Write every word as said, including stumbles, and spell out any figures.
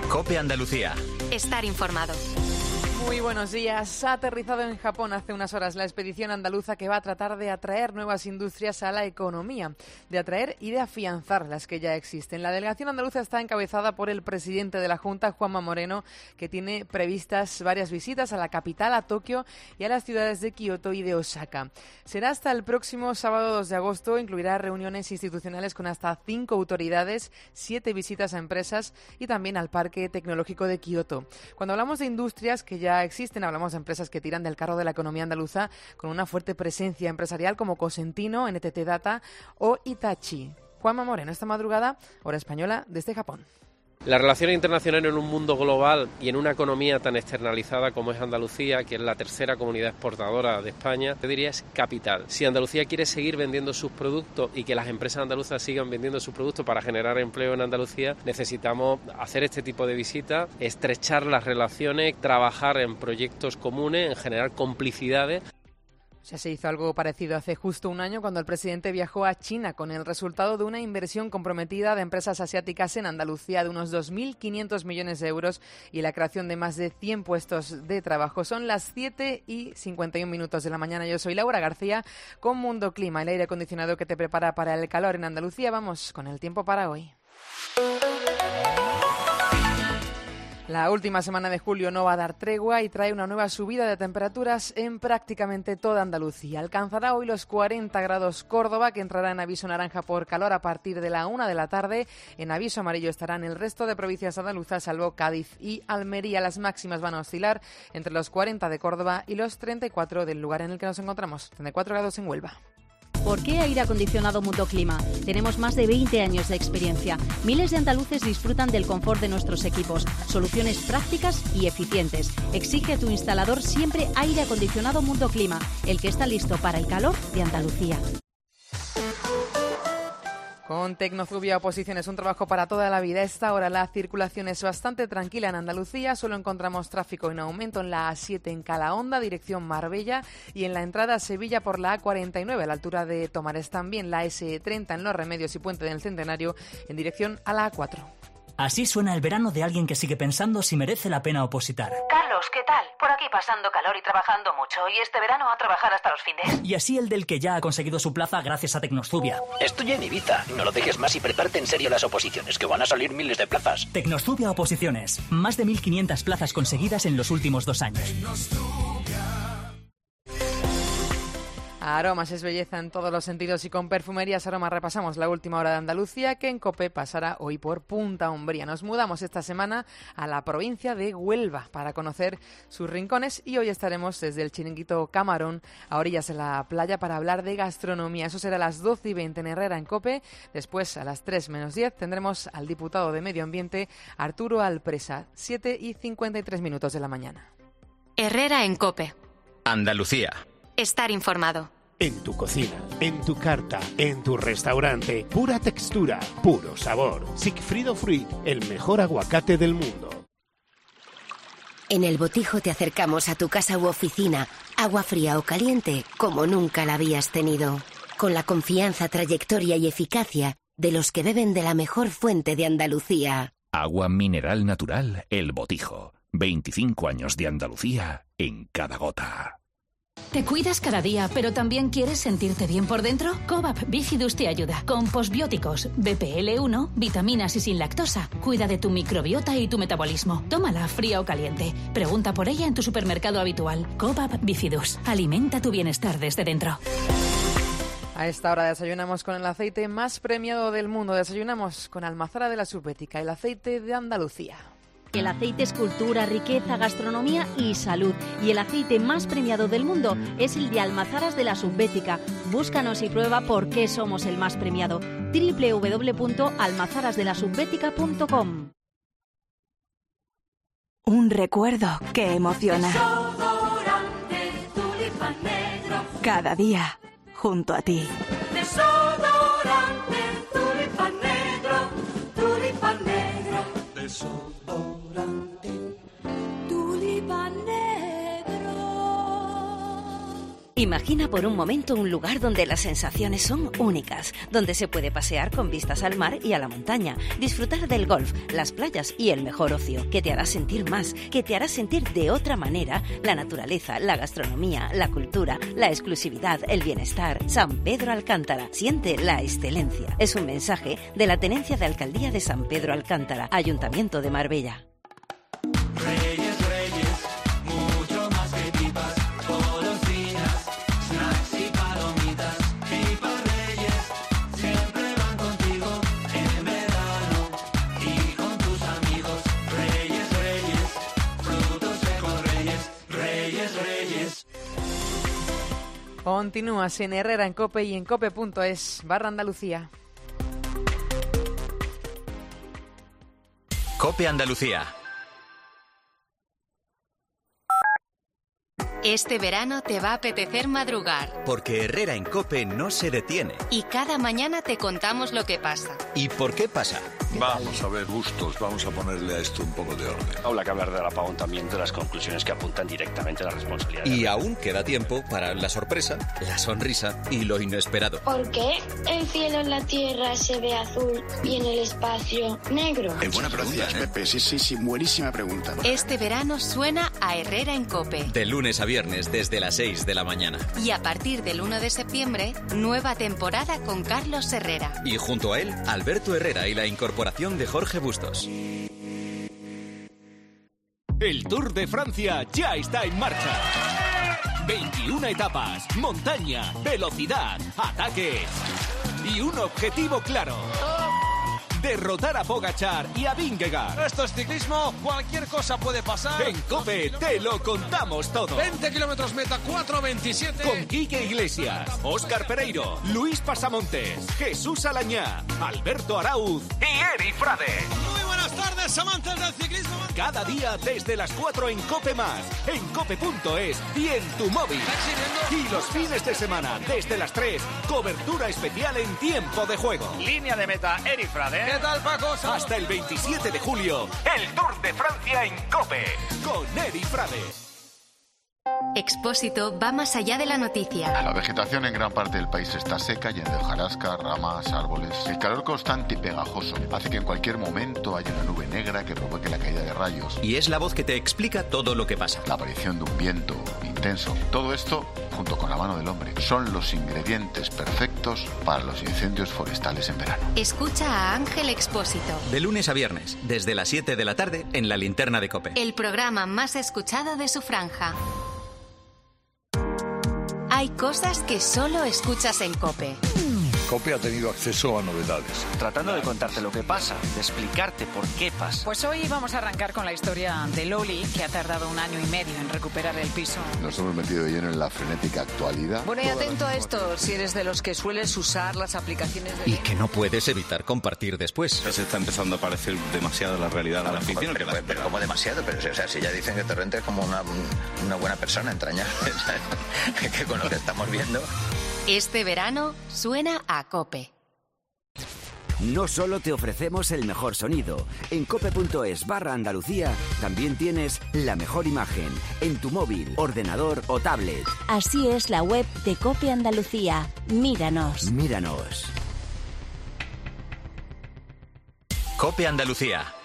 COPE Andalucía. Estar informado. Muy buenos días. Ha aterrizado en Japón hace unas horas la expedición andaluza que va a tratar de atraer nuevas industrias a la economía, de atraer y de afianzar las que ya existen. La delegación andaluza está encabezada por el presidente de la Junta, Juanma Moreno, que tiene previstas varias visitas a la capital, a Tokio y a las ciudades de Kioto y de Osaka. Será hasta el próximo sábado dos de agosto, incluirá reuniones institucionales con hasta cinco autoridades, siete visitas a empresas y también al Parque Tecnológico de Kioto. Cuando hablamos de industrias que ya existen, hablamos de empresas que tiran del carro de la economía andaluza con una fuerte presencia empresarial como Cosentino, N T T Data o Hitachi. Juanma Moreno, esta madrugada, hora española, desde Japón. La relación internacional en un mundo global y en una economía tan externalizada como es Andalucía, que es la tercera comunidad exportadora de España, te diría es capital. Si Andalucía quiere seguir vendiendo sus productos y que las empresas andaluzas sigan vendiendo sus productos para generar empleo en Andalucía, necesitamos hacer este tipo de visitas, estrechar las relaciones, trabajar en proyectos comunes, en generar complicidades. Ya se hizo algo parecido hace justo un año cuando el presidente viajó a China con el resultado de una inversión comprometida de empresas asiáticas en Andalucía de unos dos mil quinientos millones de euros y la creación de más de cien puestos de trabajo. Son las siete y cincuenta y un minutos de la mañana. Yo soy Laura García con Mundo Clima, el aire acondicionado que te prepara para el calor en Andalucía. Vamos con el tiempo para hoy. La última semana de julio no va a dar tregua y trae una nueva subida de temperaturas en prácticamente toda Andalucía. Alcanzará hoy los cuarenta grados Córdoba, que entrará en aviso naranja por calor a partir de la una de la tarde. En aviso amarillo estarán el resto de provincias andaluzas, salvo Cádiz y Almería. Las máximas van a oscilar entre los cuarenta de Córdoba y los treinta y cuatro del lugar en el que nos encontramos, treinta y cuatro grados en Huelva. ¿Por qué aire acondicionado Mundo Clima? Tenemos más de veinte años de experiencia. Miles de andaluces disfrutan del confort de nuestros equipos. Soluciones prácticas y eficientes. Exige a tu instalador siempre aire acondicionado Mundo Clima, el que está listo para el calor de Andalucía. Con Tecnofluvia Oposiciones, un trabajo para toda la vida. A esta hora la circulación es bastante tranquila en Andalucía. Solo encontramos tráfico en aumento en la A siete en Calahonda, dirección Marbella, y en la entrada a Sevilla por la A cuarenta y nueve, a la altura de Tomares. También la ese treinta en Los Remedios y Puente del Centenario, en dirección a la A cuatro. Así suena el verano de alguien que sigue pensando si merece la pena opositar. Carlos, ¿qué tal? Por aquí pasando calor y trabajando mucho. Y este verano a trabajar hasta los fines. Y así el del que ya ha conseguido su plaza gracias a Tecnostubia. Estoy en Ibiza. No lo dejes más y prepárate en serio las oposiciones, que van a salir miles de plazas. Tecnostubia Oposiciones. Más de mil quinientas plazas conseguidas en los últimos dos años. Aromas es belleza en todos los sentidos y con Perfumerías Aroma repasamos la última hora de Andalucía, que en COPE pasará hoy por Punta Umbría. Nos mudamos esta semana a la provincia de Huelva para conocer sus rincones y hoy estaremos desde el chiringuito Camarón a orillas de la playa para hablar de gastronomía. Eso será a las doce y veinte en Herrera en COPE. Después a las tres menos diez tendremos al diputado de Medio Ambiente Arturo Alpresa. siete y cincuenta y tres minutos de la mañana. Herrera en COPE. Andalucía. Estar informado. En tu cocina, en tu carta, en tu restaurante, pura textura, puro sabor. Sigfrido Fruit, el mejor aguacate del mundo. En El Botijo te acercamos a tu casa u oficina, agua fría o caliente, como nunca la habías tenido. Con la confianza, trayectoria y eficacia de los que beben de la mejor fuente de Andalucía. Agua mineral natural El Botijo. veinticinco años de Andalucía en cada gota. ¿Te cuidas cada día, pero también quieres sentirte bien por dentro? Cobap Bifidus te ayuda. Con posbióticos, B P L uno, vitaminas y sin lactosa. Cuida de tu microbiota y tu metabolismo. Tómala fría o caliente. Pregunta por ella en tu supermercado habitual. Cobap Bifidus. Alimenta tu bienestar desde dentro. A esta hora desayunamos con el aceite más premiado del mundo. Desayunamos con Almazara de la Subbética, el aceite de Andalucía. El aceite es cultura, riqueza, gastronomía y salud. Y el aceite más premiado del mundo es el de Almazaras de la Subbética. Búscanos y prueba por qué somos el más premiado. doble u doble u doble u punto almazaras de la subbética punto com. Un recuerdo que emociona. Cada día, junto a ti. Desodorante Tulipán Negro, Tulipán Negro. Desodorante Tulipán Negro. Imagina por un momento un lugar donde las sensaciones son únicas, donde se puede pasear con vistas al mar y a la montaña, disfrutar del golf, las playas y el mejor ocio, que te hará sentir más, que te hará sentir de otra manera la naturaleza, la gastronomía, la cultura, la exclusividad, el bienestar. San Pedro Alcántara, siente la excelencia. Es un mensaje de la Tenencia de Alcaldía de San Pedro Alcántara, Ayuntamiento de Marbella. Reyes, Reyes, mucho más que pipas, todos los días, snacks y palomitas. Pipas Reyes, siempre van contigo en verano y con tus amigos. Reyes, Reyes, frutos secos Reyes, Reyes, Reyes. Continúas en Herrera en COPE y en cope.es barra Andalucía. COPE Andalucía. Este verano te va a apetecer madrugar. Porque Herrera en COPE no se detiene. Y cada mañana te contamos lo que pasa. ¿Y por qué pasa? Vamos a ver, Bustos, vamos a ponerle a esto un poco de orden. Habla que hablar del apagón también, de las conclusiones que apuntan directamente a la responsabilidad. Y aún queda tiempo para la sorpresa, la sonrisa y lo inesperado. ¿Por qué el cielo en la tierra se ve azul y en el espacio negro? Es buena pregunta, ¿eh? Pepe, sí, sí, sí, buenísima pregunta. Este verano suena a Herrera en COPE. De lunes a viernes desde las seis de la mañana. Y a partir del uno de septiembre, nueva temporada con Carlos Herrera. Y junto a él, Alberto Herrera y la incorporación de Jorge Bustos. El Tour de Francia ya está en marcha. veintiuna etapas, montaña, velocidad, ataques y un objetivo claro. Derrotar a Pogačar y a Vingegaard. Esto es ciclismo, cualquier cosa puede pasar. En COPE te lo contamos todo. veinte kilómetros meta, cuatro veintisiete. Con Quique Iglesias, Óscar Pereiro, Luis Pasamontes, Jesús Alañá, Alberto Arauz y Eri Frade. Muy buenas tardes, amantes del ciclismo. Cada día desde las cuatro en COPE más, en cope.es y en tu móvil. Y los fines de semana desde las tres, cobertura especial en tiempo de juego. Línea de meta, Eri Frade. ¿Qué tal, Paco? Hasta el veintisiete de julio, el Tour de Francia en COPE, con Eri Frade. Expósito va más allá de la noticia. La vegetación en gran parte del país está seca, llena de hojarasca, ramas, árboles. El calor constante y pegajoso hace que en cualquier momento haya una nube negra que provoque la caída de rayos. Y es la voz que te explica todo lo que pasa. La aparición de un viento intenso. Todo esto, junto con la mano del hombre, son los ingredientes perfectos para los incendios forestales en verano. Escucha a Ángel Expósito. De lunes a viernes, desde las siete de la tarde, en la linterna de COPE. El programa más escuchado de su franja. Hay cosas que solo escuchas en COPE. COPE ha tenido acceso a novedades. Tratando de contarte lo que pasa, de explicarte por qué pasa. Pues hoy vamos a arrancar con la historia de Loli, que ha tardado un año y medio en recuperar el piso. Nos hemos metido de lleno en la frenética actualidad. Bueno, y atento a esto, si eres de los que sueles usar las aplicaciones de... Y que no puedes evitar compartir después. Se está empezando a parecer demasiado la realidad de la ficción. Pero, pero, pero como demasiado, pero o sea, si ya dicen que Torrente es como una, una buena persona entrañable, que con lo que estamos viendo... Este verano suena a COPE. No solo te ofrecemos el mejor sonido. En cope.es barra Andalucía también tienes la mejor imagen en tu móvil, ordenador o tablet. Así es la web de COPE Andalucía. Míranos. Míranos. COPE Andalucía.